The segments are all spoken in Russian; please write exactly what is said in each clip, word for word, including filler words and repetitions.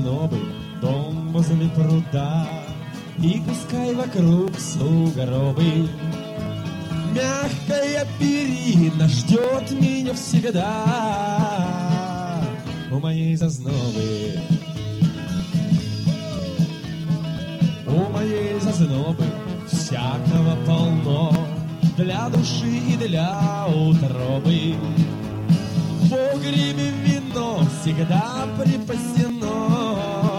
зазнобы, дом возле пруда, и пускай вокруг сугробы. Мягкая перина ждет меня всегда у моей зазнобы. У моей зазнобы всякого полно, для души и для утробы. В погребе вино всегда припасено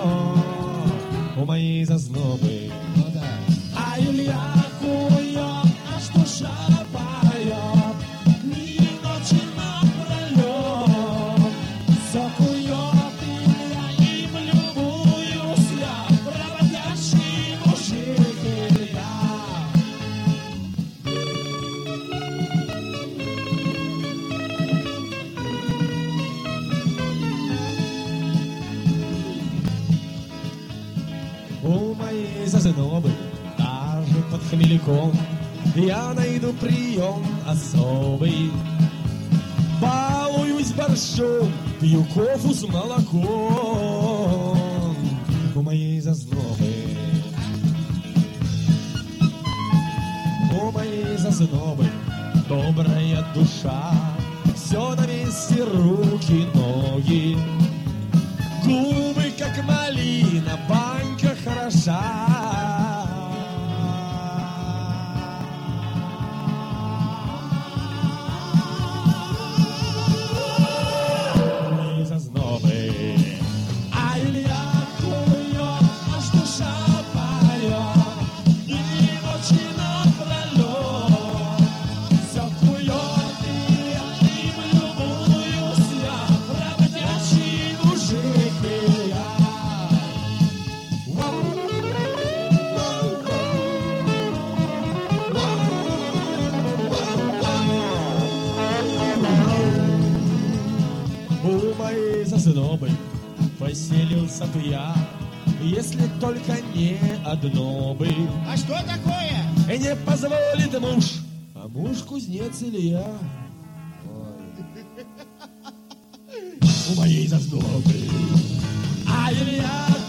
у моей зазнобы. А Илья кует, аж душа поет, дни и ночи напролет. Все кует Илья, им любуюсь я, проводящий мужик Илья. У моей зазнобы даже под хмельком я найду прием особый. Балуюсь борщом, пью кофу с молоком у моей зазнобы. У моей зазнобы добрая душа, все на месте, руки, ноги. Губы, как малина, банька хороша. Мои зазнобы. А Илья кует, аж душа поет, и ночи напролет. Все кует, и я им любуюсь я, проводящий мужик Илья. У моей зазнобы поселился бы я, если только не одно бы. А что такое? И не позволит муж, а муж кузнец Илья. У моей зазнобы. А Илья